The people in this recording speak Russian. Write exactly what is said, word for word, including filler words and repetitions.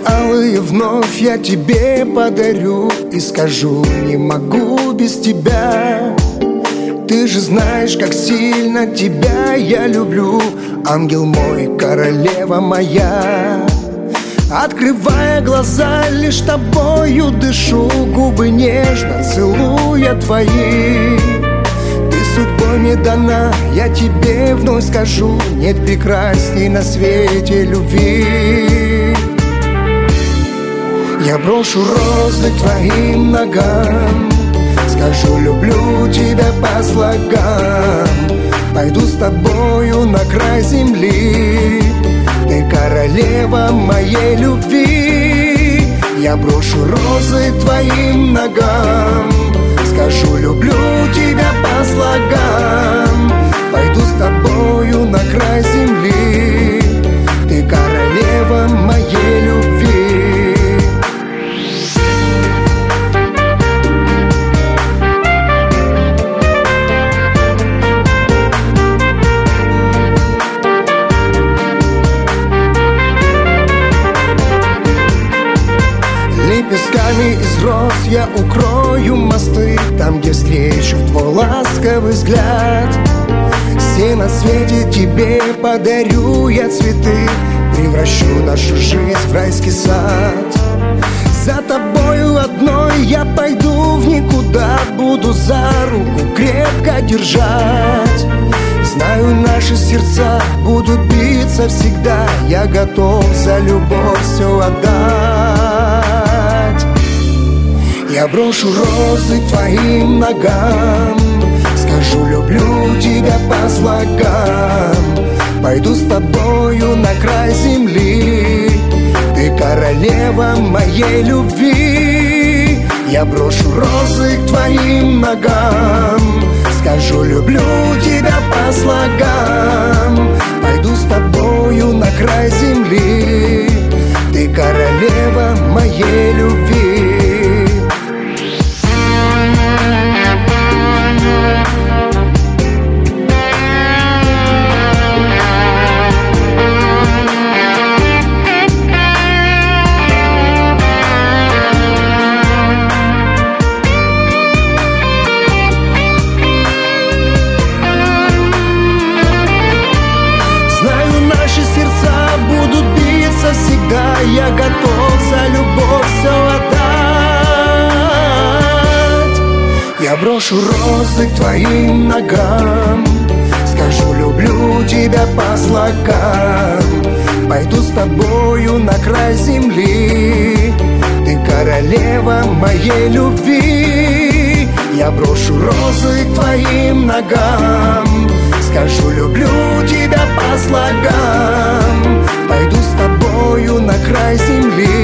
алые вновь я тебе подарю и скажу: не могу без тебя. Ты же знаешь, как сильно тебя я люблю, ангел мой, королева моя. Открывая глаза, лишь тобою дышу, губы нежно целуя твои. Ты судьбой мне дана, я тебе вновь скажу: нет прекрасней на свете любви. Я брошу розы к твоим ногам, скажу: люблю тебя по слогам. Пойду с тобою на край земли, ты королева моей любви. Я брошу розы к твоим ногам, скажу: люблю тебя по слогам. Пойду с тобою на край земли, ты королева моей любви. Лепестками из роз я укрою мосты, там, где встречу твой ласковый взгляд. Все на свете тебе подарю я цветы, превращу нашу жизнь в райский сад. За тобою одной я пойду в никуда, буду за руку крепко держать. Знаю, наши сердца будут биться всегда, я готов за любовь все отдать. Я брошу розы к твоим ногам, скажу: люблю тебя по слогам. Пойду с тобою на край земли, ты королева моей любви. Я брошу розы к твоим ногам, скажу: люблю тебя по слогам. Пойду с тобою на край земли, ты королева моей любви. Всегда я готов за любовь все отдать. Я брошу розы к твоим ногам, скажу: люблю тебя по слогам. Пойду с тобою на край земли, ты королева моей любви. Я брошу розы к твоим ногам, скажу: люблю тебя по слогам. Пойду с тобою на край земли,